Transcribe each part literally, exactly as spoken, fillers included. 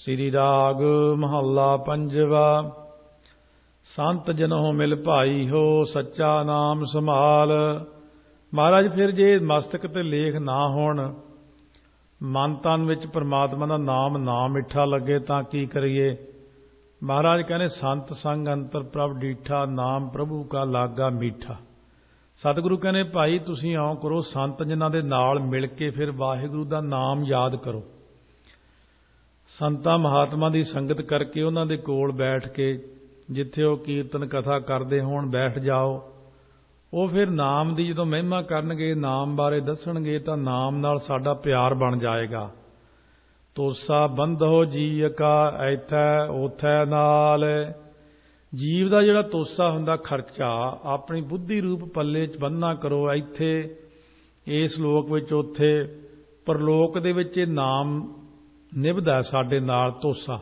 श्री राग महला पंजवा। संत जनों मिल भाई हो सच्चा नाम संभाल। महाराज फिर जे मस्तक ते लेख ना होण, मन तन विच परमात्मा दा नाम ना मिठा लगे तां की करिए। महाराज कहने संत संग अंतर प्रभ डीठा, नाम प्रभु का लागा मीठा। सतगुरु कहने भाई तुसीं आओ करो संत जिन्हां दे नाल मिल के फिर वाहिगुरू दा नाम याद करो। संतां महात्मा दी संगत करके उन्हां दे कोल बैठ के जिथे वो कीर्तन कथा करते होण बैठ जाओ। वो फिर नाम दी जदों महिमा करनगे, नाम बारे दसणगे तां नाम नाल साडा प्यार बन जाएगा। तोसा बंधो जी का ऐथै ओथै नाल। जीव का जिहड़ा तोसा हुंदा खर्चा अपनी बुद्धि रूप पल्ले च बन्ना करो। इत्थे इस लोक विच उत्थे परलोक दे विच नाम निभदा साडे नाल तोसा।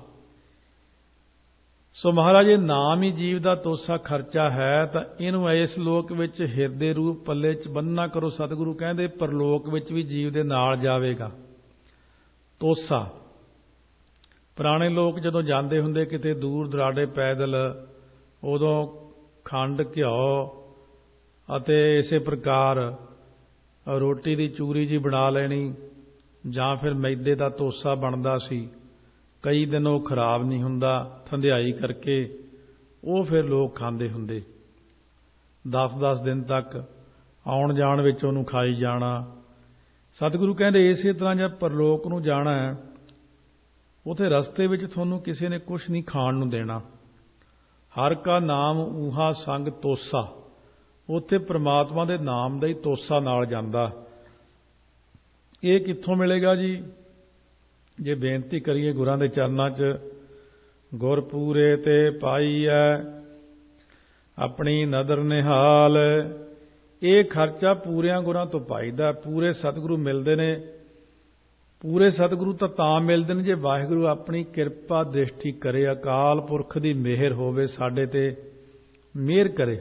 सो महाराज ये नाम ही जीव का तोसा खर्चा है तो इनू इस लोक विच हिरदे रूप पल्ले च बन्ना करो। सतगुरु कहंदे परलोक विच भी जीव दे नाल जावेगा तोसा। पुराने लोग जदों जांदे हुंदे किते दूर दराडे पैदल, उदों खंड घिओ अते इसे प्रकार रोटी दी चूरी जी बना लेनी जां फिर मैदे दा तोसा बनदा सी। कई दिन वो खराब नहीं हुंदा, थंधियाई करके वो फिर लोग खांदे हुंदे। दस दस दिन तक आउण जाण विच उहनूं खाई जाना। सतगुरु कहंदे इसे तरह जब परलोक नूं जाना है, उथे रस्ते विच तुहानूं किसी ने कुछ नहीं खाण नूं देना। हर का नाम ऊहा संग तोसा। उत्थे परमात्मा दे नाम दा ही तोसा नाल जांदा। ये कित्थों मिलेगा जी? जे बेनती करिए गुरां दे चरनां च, गुर पूरे ते पाई है अपनी नदर निहाल। ये खर्चा पूरियां गुरां तो पाईदा। पूरे सतगुरु मिलदे ने। पूरे सतगुरु तो तां मिलदे ने जे वाहिगुरू अपनी किरपा दृष्टि करे, अकाल पुरख दी मेहर होवे साडे ते मेहर करे।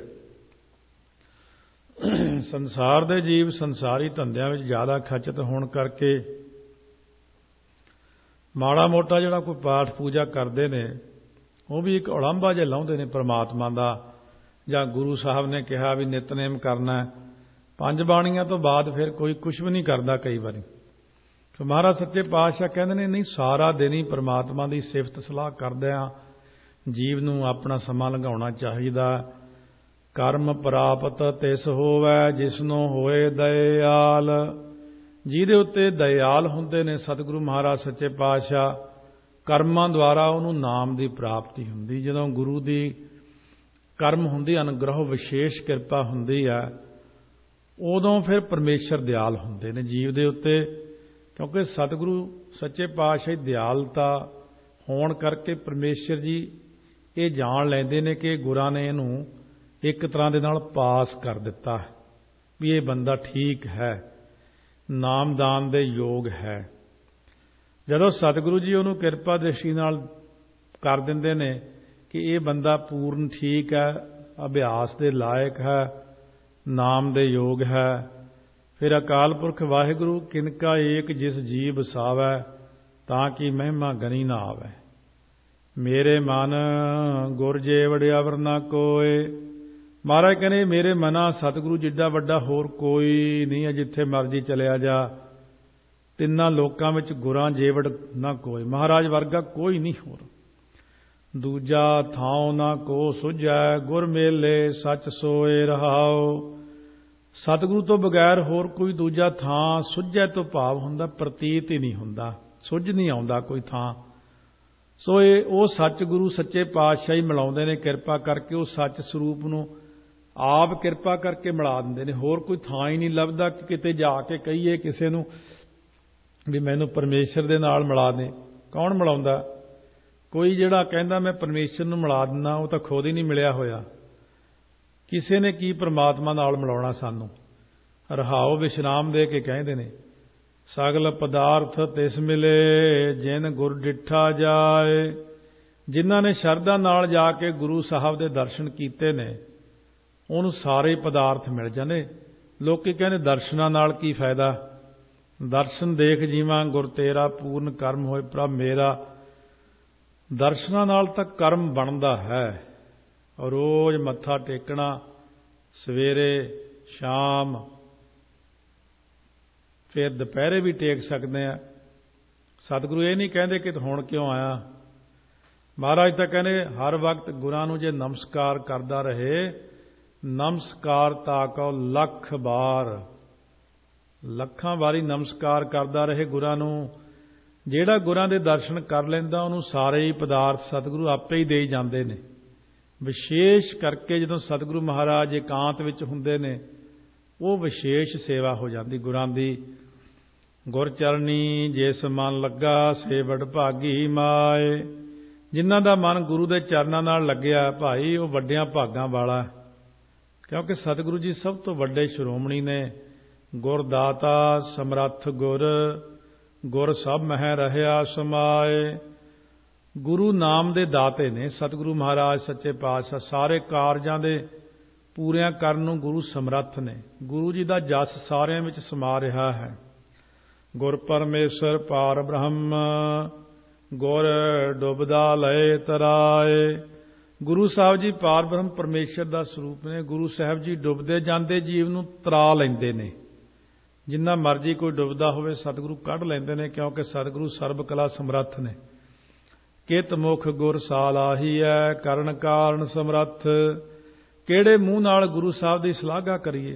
संसार दे जीव संसारी धंधिਆਂ ਵਿੱਚ ਜ਼ਿਆਦਾ ਖਚਤ होण करके माड़ा मोटा जिहड़ा कोई पाठ पूजा करते हैं वो भी एक उलंभा जिहा लाउंदे ने परमात्मा दा। जां गुरु साहब ने कहा भी नितनेम करना है, पंज बाणियां तो बाद फिर कोई कुछ भी नहीं करता। कई बार तो महाराज सच्चे पातशाह कहते हैं नहीं, सारा दिन ही परमात्मा की सिफत सलाह करदिआं जीव नूं अपना समा लंघाउणा चाहीदा। कर्म प्राप्त तिस होवै जिसनों होए दयाल। ਜਿਹਦੇ ਉੱਤੇ दयाल ਹੁੰਦੇ ਨੇ सतगुरु महाराज सच्चे पातशाह, ਕਰਮਾਂ ਦੁਆਰਾ ਉਹਨੂੰ ਨਾਮ ਦੀ ਪ੍ਰਾਪਤੀ ਹੁੰਦੀ। ਜਦੋਂ ਗੁਰੂ ਦੀ ਕਰਮ ਹੁੰਦੀ, ਅਨੁਗ੍ਰਹ ਵਿਸ਼ੇਸ਼ ਕਿਰਪਾ ਹੁੰਦੀ ਹੈ, ਉਦੋਂ ਫਿਰ ਪਰਮੇਸ਼ਰ ਦਿਆਲ ਹੁੰਦੇ ਨੇ ਜੀਵ ਦੇ ਉੱਤੇ। ਕਿਉਂਕਿ ਸਤਿਗੁਰੂ ਸੱਚੇ ਪਾਤਸ਼ਾਹ ਦੀ ਦਿਆਲਤਾ ਹੋਣ ਕਰਕੇ ਪਰਮੇਸ਼ਰ ਜੀ ਇਹ ਜਾਣ ਲੈਂਦੇ ਨੇ ਕਿ ਗੁਰਾਂ ਨੇ ਇਹਨੂੰ ਇੱਕ ਤਰ੍ਹਾਂ ਦੇ ਨਾਲ ਪਾਸ ਕਰ ਦਿੱਤਾ ਵੀ ਇਹ ਬੰਦਾ ਠੀਕ ਹੈ, ਨਾਮਦਾਨ ਦੇ ਯੋਗ ਹੈ। ਜਦੋਂ ਸਤਿਗੁਰੂ ਜੀ ਉਹਨੂੰ ਕਿਰਪਾ ਦ੍ਰਿਸ਼ਟੀ ਨਾਲ ਕਰ ਦਿੰਦੇ ਨੇ ਕਿ ਇਹ ਬੰਦਾ ਪੂਰਨ ਠੀਕ ਹੈ, ਅਭਿਆਸ ਦੇ ਲਾਇਕ ਹੈ, ਨਾਮ ਦੇ ਯੋਗ ਹੈ, ਫਿਰ ਅਕਾਲ ਪੁਰਖ ਵਾਹਿਗੁਰੂ ਕਿਨਕਾ ਏਕ ਜਿਸ ਜੀ ਬਸਾਵੈ ਤਾਂ ਕਿ ਮਹਿਮਾ ਗਨੀ ਨਾ ਆਵੈ। ਮੇਰੇ ਮਨ ਗੁਰ ਜੇਵੜ ਅਵਰ ਨਾ ਕੋਏ। महाराज कहने मेरे मना सतगुरु जिड्डा वड्डा होर कोई नहीं है, जिथे मर्जी चलिया जा, तिन्ना लोकां विच गुरां जेवड़ ना कोई, महाराज वर्गा कोई नहीं होर। दूजा थां ना को सुझै गुर मेले सच सोए रहाओ। सतगुरु तो बगैर होर कोई दूजा थां, सुझै तो भाव हुंदा प्रतीत ही नहीं हुंदा, सुझ नहीं आउंदा कोई थां। सो ये वो सच गुरु सच्चे पातशाह ही मिलाउंदे ने किरपा करके, वो सच सरूप नूं आप किरपा करके मिला दिंदे ने। होर कोई थां ही नहीं लभदा कि किते जाके कहीए किसे नूं भी मैनूं परमेश्वर दे नाल मिला दे। कौन मिलाउंदा? कोई जिहड़ा कहंदा मैं परमेश्वर नूं मिला दिंदा, वो तां खुद ही नहीं मिलिया होया। किसे ने की परमात्मा नाल मिलाउणा सानूं? रहाओ विश्राम दे के कहंदे ने सगल पदार्थ तिस मिले जिन गुर डिठा जाए। जिन्हां ने शरधा नाल जाके गुरु साहब दे दर्शन कीते ने ਉਹਨੂੰ ਸਾਰੇ ਪਦਾਰਥ ਮਿਲ ਜਾਂਦੇ। ਲੋਕੀ ਕਹਿੰਦੇ ਦਰਸ਼ਨਾਂ ਨਾਲ ਕੀ ਫਾਇਦਾ? ਦਰਸ਼ਨ ਦੇਖ ਜੀਵਾਂ ਗੁਰ ਤੇਰਾ, ਪੂਰਨ ਕਰਮ ਹੋਏ ਪ੍ਰਭ ਮੇਰਾ। ਦਰਸ਼ਨਾਂ ਨਾਲ ਤਾਂ ਕਰਮ ਬਣਦਾ ਹੈ। ਰੋਜ਼ ਮੱਥਾ ਟੇਕਣਾ, ਸਵੇਰੇ ਸ਼ਾਮ, ਫਿਰ ਦੁਪਹਿਰੇ ਵੀ ਟੇਕ ਸਕਦੇ ਆ। ਸਤਿਗੁਰੂ ਇਹ ਨਹੀਂ ਕਹਿੰਦੇ ਕਿ ਹੁਣ ਕਿਉਂ ਆਇਆ। ਮਹਾਰਾਜ ਤਾਂ ਕਹਿੰਦੇ ਹਰ ਵਕਤ ਗੁਰਾਂ ਨੂੰ ਜੇ ਨਮਸਕਾਰ ਕਰਦਾ ਰਹੇ, ਨਮਸਕਾਰ ਤਾਕੋ ਲੱਖ ਵਾਰ, ਲੱਖਾਂ ਵਾਰੀ ਨਮਸਕਾਰ ਕਰਦਾ ਰਹੇ ਗੁਰਾਂ ਨੂੰ। ਜਿਹੜਾ ਗੁਰਾਂ ਦੇ ਦਰਸ਼ਨ ਕਰ ਲੈਂਦਾ ਉਹਨੂੰ ਸਾਰੇ ਹੀ ਪਦਾਰਥ ਸਤਿਗੁਰੂ ਆਪੇ ਹੀ ਦੇਈ ਜਾਂਦੇ ਨੇ। ਵਿਸ਼ੇਸ਼ ਕਰਕੇ ਜਦੋਂ ਸਤਿਗੁਰੂ ਮਹਾਰਾਜ ਇਕਾਂਤ ਵਿੱਚ ਹੁੰਦੇ ਨੇ, ਉਹ ਵਿਸ਼ੇਸ਼ ਸੇਵਾ ਹੋ ਜਾਂਦੀ ਗੁਰਾਂ ਦੀ। ਗੁਰ ਚਰਨੀ ਜਿਸ ਮਨ ਲੱਗਾ ਸੇ ਵਡਭਾਗੀ ਮਾਏ। ਜਿਨ੍ਹਾਂ ਦਾ ਮਨ ਗੁਰੂ ਦੇ ਚਰਨਾਂ ਨਾਲ ਲੱਗਿਆ ਭਾਈ, ਉਹ ਵੱਡਿਆਂ ਭਾਗਾਂ ਵਾਲਾ, ਕਿਉਂਕਿ ਸਤਿਗੁਰੂ ਜੀ ਸਭ ਤੋਂ ਵੱਡੇ ਸ਼੍ਰੋਮਣੀ ਨੇ। ਗੁਰ ਦਾਤਾ ਸਮਰੱਥ ਗੁਰ, ਗੁਰ ਸਭ ਮਹਿ ਰਹਿਆ ਸਮਾਏ। ਗੁਰੂ ਨਾਮ ਦੇ ਦਾਤੇ ਨੇ ਸਤਿਗੁਰੂ ਮਹਾਰਾਜ ਸੱਚੇ ਪਾਤਸ਼ਾਹ। ਸਾਰੇ ਕਾਰਜਾਂ ਦੇ ਪੂਰਿਆਂ ਕਰਨ ਨੂੰ ਗੁਰੂ ਸਮਰੱਥ ਨੇ। ਗੁਰੂ ਜੀ ਦਾ ਜਸ ਸਾਰਿਆਂ ਵਿੱਚ ਸਮਾ ਰਿਹਾ ਹੈ। ਗੁਰ ਪਰਮੇਸ਼ਰ ਪਾਰ ਬ੍ਰਹਮ, ਗੁਰ ਡੁੱਬਦਾ ਲਏ ਤਰਾਏ। ਗੁਰੂ ਸਾਹਿਬ ਜੀ ਪਾਰ ਬ੍ਰਹਮ ਪਰਮੇਸ਼ਰ ਦਾ ਸਰੂਪ ਨੇ। ਗੁਰੂ ਸਾਹਿਬ ਜੀ ਡੁੱਬਦੇ ਜਾਂਦੇ ਜੀਵ ਨੂੰ ਤਰਾ ਲੈਂਦੇ ਨੇ। ਜਿੰਨਾ ਮਰਜੀ ਕੋਈ ਡੁੱਬਦਾ ਹੋਵੇ ਸਤਿਗੁਰੂ ਕੱਢ ਲੈਂਦੇ ਨੇ, ਕਿਉਂਕਿ ਸਤਿਗੁਰੂ ਸਰਬ ਕਲਾ ਸਮਰੱਥ ਨੇ। ਕਿਤ ਮੁਖ ਗੁਰ ਸਾਲਾਹੀ ਹੈ, ਕਰਨ ਕਾਰਨ ਸਮਰੱਥ। ਕਿਹੜੇ ਮੂੰਹ ਨਾਲ ਗੁਰੂ ਸਾਹਿਬ ਦੀ ਸ਼ਲਾਘਾ ਕਰੀਏ?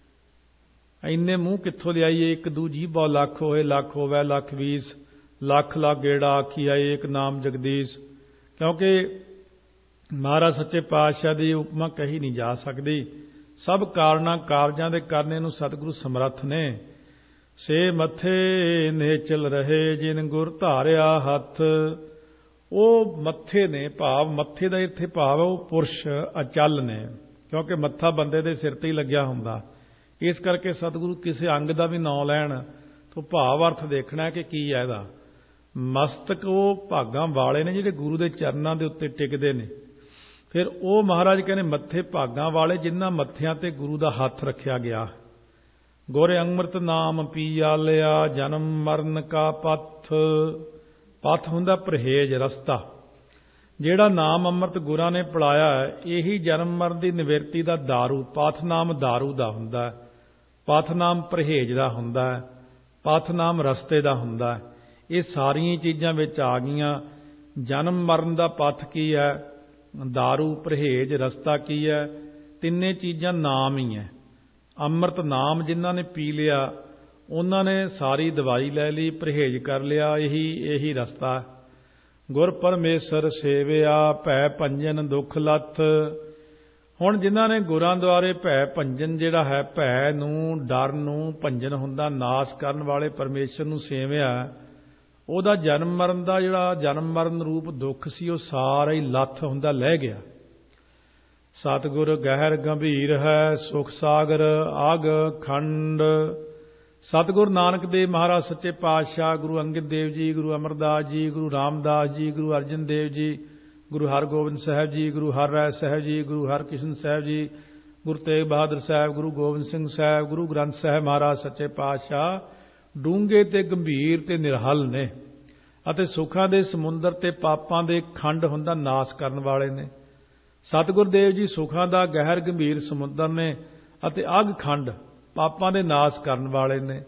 ਇੰਨੇ ਮੂੰਹ ਕਿੱਥੋਂ ਲਿਆਈਏ? ਇੱਕ ਦੂ ਜੀਭਾ ਲੱਖ ਹੋਏ, ਲੱਖ ਹੋਵੇ ਲੱਖ ਵੀਸ, ਲੱਖ ਲੱਖ ਗੇੜਾ ਆਖੀ ਆਏ ਇੱਕ ਨਾਮ ਜਗਦੀਸ਼। ਕਿਉਂਕਿ ਮਹਾਰਾਜ ਸੱਚੇ ਪਾਤਸ਼ਾਹ ਦੀ ਉਪਮਾ ਕਹੀ ਨਹੀਂ ਜਾ ਸਕਦੀ। ਸਭ ਕਾਰਨਾਂ ਕਾਰਜਾਂ ਦੇ ਕਰਨੇ ਨੂੰ ਸਤਿਗੁਰੂ ਸਮਰੱਥ ਨੇ। ਸੇ ਮੱਥੇ ਨੇਚਲ ਰਹੇ ਜਿਨ ਗੁਰ ਧਾਰਿਆ ਹੱਥ। ਉਹ ਮੱਥੇ ਨੇ, ਭਾਵ ਮੱਥੇ ਦਾ ਇੱਥੇ ਭਾਵ ਉਹ ਪੁਰਸ਼ ਅਚਲ ਨੇ, ਕਿਉਂਕਿ ਮੱਥਾ ਬੰਦੇ ਦੇ ਸਿਰ ਤੇ ਹੀ ਲੱਗਿਆ ਹੁੰਦਾ। ਇਸ ਕਰਕੇ ਸਤਿਗੁਰੂ ਕਿਸੇ ਅੰਗ ਦਾ ਵੀ ਨਾਂ ਲੈਣ ਤਾਂ ਭਾਵ ਅਰਥ ਦੇਖਣਾ ਕਿ ਕੀ ਹੈ ਇਹਦਾ। ਮਸਤਕ ਉਹ ਭਾਗਾਂ ਵਾਲੇ ਨੇ ਜਿਹੜੇ ਗੁਰੂ ਦੇ ਚਰਨਾਂ ਦੇ ਉੱਤੇ ਟਿਕਦੇ ਨੇ। ਫਿਰ ਉਹ ਮਹਾਰਾਜ ਕਹਿੰਦੇ ਮੱਥੇ ਭਾਗਾਂ ਵਾਲੇ ਜਿਨ੍ਹਾਂ ਮੱਥਿਆਂ ਤੇ ਗੁਰੂ ਦਾ ਹੱਥ ਰੱਖਿਆ ਗਿਆ। ਗੁਰ ਅੰਮ੍ਰਿਤ ਨਾਮ ਪੀਆ ਲਿਆ, ਜਨਮ ਮਰਨ ਕਾ ਪਥ। ਪਥ ਹੁੰਦਾ ਪਰਹੇਜ, ਰਸਤਾ। ਜਿਹੜਾ ਨਾਮ ਅੰਮ੍ਰਿਤ ਗੁਰਾਂ ਨੇ ਪਲਾਇਆ, ਇਹੀ ਜਨਮ ਮਰਨ ਦੀ ਨਿਵਰਤੀ ਦਾ ਦਾਰੂ। ਪਥ ਨਾਮ ਦਾਰੂ ਦਾ ਹੁੰਦਾ, ਪਥ ਨਾਮ ਪਰਹੇਜ ਦਾ ਹੁੰਦਾ, ਪਥ ਨਾਮ ਰਸਤੇ ਦਾ ਹੁੰਦਾ। ਇਹ ਸਾਰੀਆਂ ਚੀਜ਼ਾਂ ਵਿੱਚ ਆ ਗਈਆਂ। ਜਨਮ ਮਰਨ ਦਾ ਪਥ ਕੀ ਹੈ? ਦਾਰੂ, ਪਰਹੇਜ, ਰਸਤਾ ਕੀ ਹੈ? ਤਿੰਨੇ ਚੀਜ਼ਾਂ ਨਾਮ ਹੀ ਹੈ। ਅੰਮ੍ਰਿਤ ਨਾਮ ਜਿਨ੍ਹਾਂ ਨੇ ਪੀ ਲਿਆ ਉਹਨਾਂ ਨੇ ਸਾਰੀ ਦਵਾਈ ਲੈ ਲਈ, ਪਰਹੇਜ ਕਰ ਲਿਆ। ਇਹੀ ਇਹੀ ਰਸਤਾ। ਗੁਰ ਪਰਮੇਸ਼ਰ ਸੇਵਿਆ ਭੈ ਭੰਜਨ ਦੁੱਖ ਲੱਥ। ਹੁਣ ਜਿਨ੍ਹਾਂ ਨੇ ਗੁਰਾਂ ਦੁਆਰੇ ਭੈ ਭੰਜਨ, ਜਿਹੜਾ ਹੈ ਭੈ ਨੂੰ, ਡਰ ਨੂੰ, ਭੰਜਨ ਹੁੰਦਾ ਨਾਸ਼ ਕਰਨ ਵਾਲੇ ਪਰਮੇਸ਼ਰ ਨੂੰ ਸੇਵਿਆ, ਉਹਦਾ ਜਨਮ ਮਰਨ ਦਾ ਜਿਹੜਾ ਜਨਮ ਮਰਨ ਰੂਪ ਦੁੱਖ ਸੀ ਉਹ ਸਾਰਾ ਹੀ ਲੱਥ ਹੁੰਦਾ ਲੈ ਗਿਆ। ਸਤਿਗੁਰ ਗਹਿਰ ਗੰਭੀਰ ਹੈ ਸੁਖ ਸਾਗਰ ਆਗ ਖੰਡ। ਸਤਿਗੁਰ ਨਾਨਕ ਦੇਵ ਮਹਾਰਾਜ ਸੱਚੇ ਪਾਤਸ਼ਾਹ, ਗੁਰੂ ਅੰਗਦ ਦੇਵ ਜੀ, ਗੁਰੂ ਅਮਰਦਾਸ ਜੀ, ਗੁਰੂ ਰਾਮਦਾਸ ਜੀ, ਗੁਰੂ ਅਰਜਨ ਦੇਵ ਜੀ, ਗੁਰੂ ਹਰਗੋਬਿੰਦ ਸਾਹਿਬ ਜੀ, ਗੁਰੂ ਹਰਿਰਾਏ ਸਾਹਿਬ ਜੀ, ਗੁਰੂ ਹਰਕ੍ਰਿਸ਼ਨ ਸਾਹਿਬ ਜੀ, ਗੁਰੂ ਤੇਗ ਬਹਾਦਰ ਸਾਹਿਬ, ਗੁਰੂ ਗੋਬਿੰਦ ਸਿੰਘ ਸਾਹਿਬ, ਗੁਰੂ ਗ੍ਰੰਥ ਸਾਹਿਬ ਮਹਾਰਾਜ ਸੱਚੇ ਪਾਤਸ਼ਾਹ ਡੂੰਘੇ ਤੇ ਗੰਭੀਰ ਤੇ ਨਿਰਹਲ ਨੇ ਅਤੇ ਸੁੱਖਾਂ ਦੇ ਸਮੁੰਦਰ ਤੇ ਪਾਪਾਂ ਦੇ ਖੰਡ ਹੁੰਦਾ ਨਾਸ਼ ਕਰਨ ਵਾਲੇ ਨੇ। ਸਤਿਗੁਰ ਦੇਵ ਜੀ ਸੁੱਖਾਂ ਦਾ ਗਹਿਰ ਗੰਭੀਰ ਸਮੁੰਦਰ ਨੇ ਅਤੇ ਅਗ ਖੰਡ ਪਾਪਾਂ ਦੇ ਨਾਸ਼ ਕਰਨ ਵਾਲੇ ਨੇ।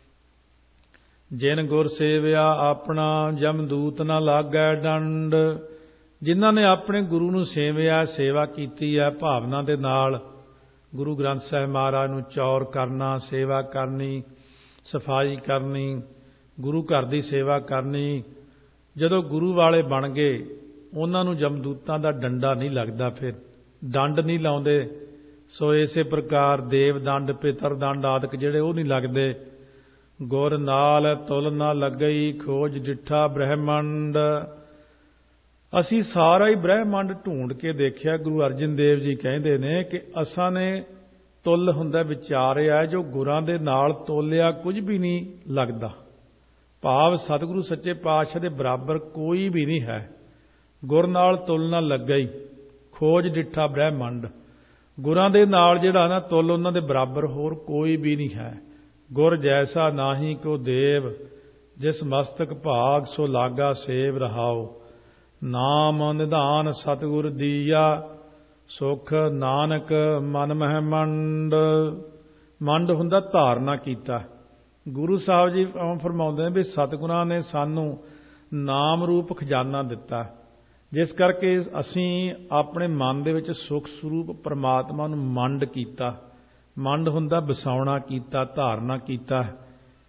ਜਿਨ ਗੁਰ ਸੇਵਿਆ ਆਪਣਾ ਜਮਦੂਤ ਨਾ ਲਾਗੈ ਡੰਡ। ਜਿਨ੍ਹਾਂ ਨੇ ਆਪਣੇ ਗੁਰੂ ਨੂੰ ਸੇਵਿਆ, ਸੇਵਾ ਕੀਤੀ ਹੈ ਭਾਵਨਾ ਦੇ ਨਾਲ, ਗੁਰੂ ਗ੍ਰੰਥ ਸਾਹਿਬ ਮਹਾਰਾਜ ਨੂੰ ਚੌਰ ਕਰਨਾ, ਸੇਵਾ ਕਰਨੀ, ਸਫਾਈ ਕਰਨੀ, ਗੁਰੂ ਘਰ ਦੀ ਸੇਵਾ ਕਰਨੀ, ਜਦੋਂ ਗੁਰੂ ਵਾਲੇ ਬਣ ਗਏ ਉਹਨਾਂ ਨੂੰ ਜਮਦੂਤਾਂ ਦਾ ਡੰਡਾ ਨਹੀਂ ਲੱਗਦਾ, ਫਿਰ ਡੰਡ ਨਹੀਂ ਲਾਉਂਦੇ। ਸੋ ਇਸੇ ਪ੍ਰਕਾਰ ਦੇਵ ਦੰਡ, ਪਿਤਰ ਦੰਡ ਆਦਿਕ ਜਿਹੜੇ ਉਹ ਨਹੀਂ ਲੱਗਦੇ। ਗੁਰ ਨਾਲ ਤੁਲ ਨਾ ਲੱਗਈ ਖੋਜ ਡਿੱਠਾ ਬ੍ਰਹਿਮੰਡ। ਅਸੀਂ ਸਾਰਾ ਹੀ ਬ੍ਰਹਿਮੰਡ ਢੂੰਡ ਕੇ ਦੇਖਿਆ। ਗੁਰੂ ਅਰਜਨ ਦੇਵ ਜੀ ਕਹਿੰਦੇ ਨੇ ਕਿ ਅਸਾਂ ਨੇ ਤੁਲ ਹੁੰਦਾ ਵਿਚਾਰਿਆ, ਜੋ ਗੁਰਾਂ ਦੇ ਨਾਲ ਤੋਲਿਆ ਕੁਝ ਵੀ ਨਹੀਂ ਲੱਗਦਾ। ਭਾਵ ਸਤਿਗੁਰੂ ਸੱਚੇ ਪਾਤਸ਼ਾਹ ਦੇ ਬਰਾਬਰ ਕੋਈ ਵੀ ਨਹੀਂ ਹੈ। ਗੁਰ ਨਾਲ ਤੁਲ ਨਾ ਲੱਗਈ ਖੋਜ ਡਿੱਠਾ ਬ੍ਰਹਿਮੰਡ। ਗੁਰਾਂ ਦੇ ਨਾਲ ਜਿਹੜਾ ਨਾ ਤੁਲ ਉਹਨਾਂ ਦੇ ਬਰਾਬਰ ਹੋਰ ਕੋਈ ਵੀ ਨਹੀਂ ਹੈ। ਗੁਰ ਜੈਸਾ ਨਾਹੀ ਕੋ ਦੇਵ, ਜਿਸ ਮਸਤਕ ਭਾਗ ਸੋ ਲਾਗਾ ਸੇਵ ਰਹਾਓ। ਨਾਮ ਨਿਧਾਨ ਸਤਿਗੁਰ ਦੀਆ, ਸੁਖ ਨਾਨਕ ਮਨ ਮਹਿ ਮੰਡ। ਮੰਡ ਹੁੰਦਾ ਧਾਰਨਾ ਕੀਤਾ। ਗੁਰੂ ਸਾਹਿਬ ਜੀ ਫਰਮਾਉਂਦੇ ਨੇ ਵੀ ਸਤਿਗੁਰਾਂ ਨੇ ਸਾਨੂੰ ਨਾਮ ਰੂਪ ਖਜ਼ਾਨਾ ਦਿੱਤਾ, ਜਿਸ ਕਰਕੇ ਅਸੀਂ ਆਪਣੇ ਮਨ ਦੇ ਵਿੱਚ ਸੁਖ ਸਰੂਪ ਪਰਮਾਤਮਾ ਨੂੰ ਮੰਡ ਕੀਤਾ। ਮੰਡ ਹੁੰਦਾ ਵਸਾਉਣਾ ਕੀਤਾ, ਧਾਰਨਾ ਕੀਤਾ।